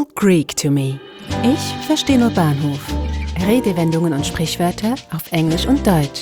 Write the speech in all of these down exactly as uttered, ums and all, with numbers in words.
Greek to me. Ich verstehe nur Bahnhof. Redewendungen und Sprichwörter auf Englisch und Deutsch.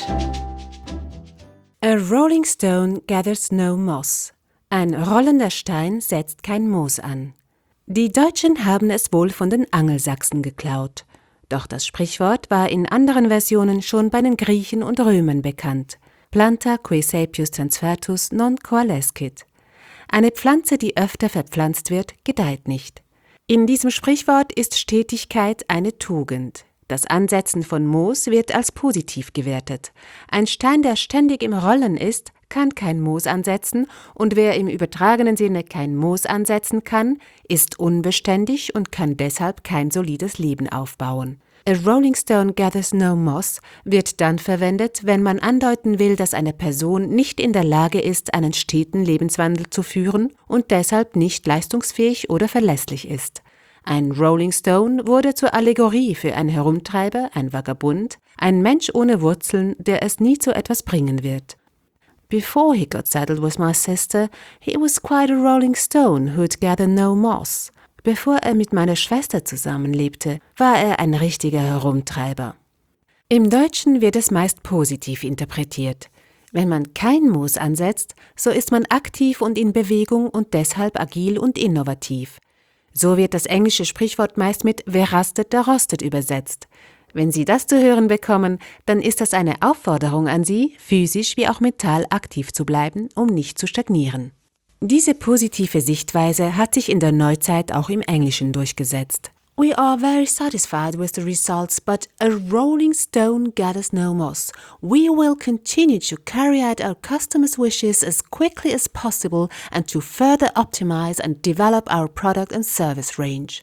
A rolling stone gathers no moss. Ein rollender Stein setzt kein Moos an. Die Deutschen haben es wohl von den Angelsachsen geklaut. Doch das Sprichwort war in anderen Versionen schon bei den Griechen und Römern bekannt. Planta que sapius transfertus non coalescit. Eine Pflanze, die öfter verpflanzt wird, gedeiht nicht. In diesem Sprichwort ist Stetigkeit eine Tugend. Das Ansetzen von Moos wird als positiv gewertet. Ein Stein, der ständig im Rollen ist, kann kein Moos ansetzen, und wer im übertragenen Sinne kein Moos ansetzen kann, ist unbeständig und kann deshalb kein solides Leben aufbauen. A rolling stone gathers no moss wird dann verwendet, wenn man andeuten will, dass eine Person nicht in der Lage ist, einen steten Lebenswandel zu führen und deshalb nicht leistungsfähig oder verlässlich ist. Ein Rolling Stone wurde zur Allegorie für einen Herumtreiber, ein Vagabund, ein Mensch ohne Wurzeln, der es nie zu etwas bringen wird. Before he got saddled with my sister, he was quite a rolling stone who'd gather no moss. Bevor er mit meiner Schwester zusammenlebte, war er ein richtiger Herumtreiber. Im Deutschen wird es meist positiv interpretiert. Wenn man kein Moos ansetzt, so ist man aktiv und in Bewegung und deshalb agil und innovativ. So wird das englische Sprichwort meist mit »Wer rastet, der rostet« übersetzt. Wenn Sie das zu hören bekommen, dann ist das eine Aufforderung an Sie, physisch wie auch mental aktiv zu bleiben, um nicht zu stagnieren. Diese positive Sichtweise hat sich in der Neuzeit auch im Englischen durchgesetzt. We are very satisfied with the results, but a rolling stone gathers no moss. We will continue to carry out our customers' wishes as quickly as possible and to further optimize and develop our product and service range.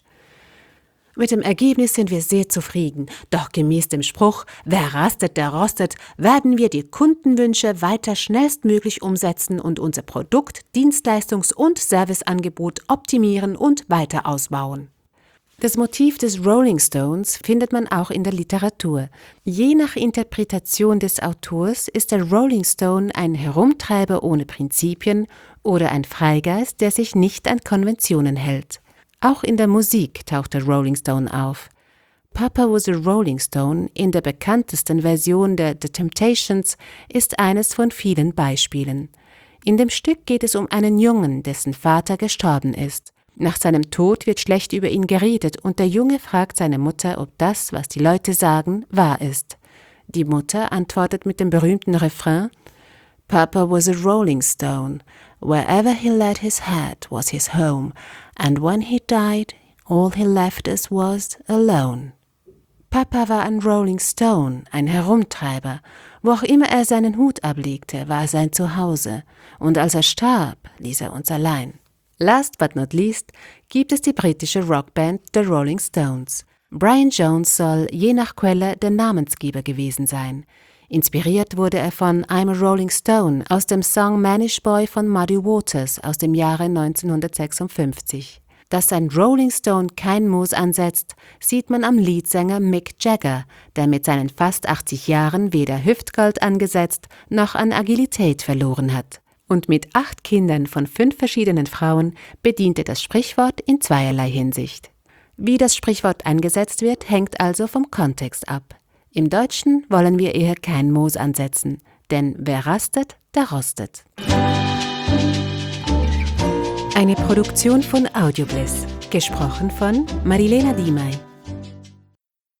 Mit dem Ergebnis sind wir sehr zufrieden, doch gemäß dem Spruch »Wer rastet, der rostet«, werden wir die Kundenwünsche weiter schnellstmöglich umsetzen und unser Produkt-, Dienstleistungs- und Serviceangebot optimieren und weiter ausbauen. Das Motiv des Rolling Stones findet man auch in der Literatur. Je nach Interpretation des Autors ist der Rolling Stone ein Herumtreiber ohne Prinzipien oder ein Freigeist, der sich nicht an Konventionen hält. Auch in der Musik taucht der Rolling Stone auf. Papa Was a Rolling Stone in der bekanntesten Version der The Temptations ist eines von vielen Beispielen. In dem Stück geht es um einen Jungen, dessen Vater gestorben ist. Nach seinem Tod wird schlecht über ihn geredet und der Junge fragt seine Mutter, ob das, was die Leute sagen, wahr ist. Die Mutter antwortet mit dem berühmten Refrain: Papa was a rolling stone, wherever he laid his head was his home, and when he died, all he left us was alone. Papa war ein Rolling Stone, ein Herumtreiber. Wo auch immer er seinen Hut ablegte, war sein Zuhause, und als er starb, ließ er uns allein. Last but not least gibt es die britische Rockband The Rolling Stones. Brian Jones soll je nach Quelle der Namensgeber gewesen sein. Inspiriert wurde er von I'm a Rolling Stone aus dem Song Manish Boy von Muddy Waters aus dem Jahre neunzehnhundertsechsundfünfzig. Dass ein Rolling Stone kein Moos ansetzt, sieht man am Leadsänger Mick Jagger, der mit seinen fast achtzig Jahren weder Hüftgold angesetzt noch an Agilität verloren hat. Und mit acht Kindern von fünf verschiedenen Frauen bedient er das Sprichwort in zweierlei Hinsicht. Wie das Sprichwort eingesetzt wird, hängt also vom Kontext ab. Im Deutschen wollen wir eher kein Moos ansetzen, denn wer rastet, der rostet. Eine Produktion von Audiobliss, gesprochen von Marilena Diemey.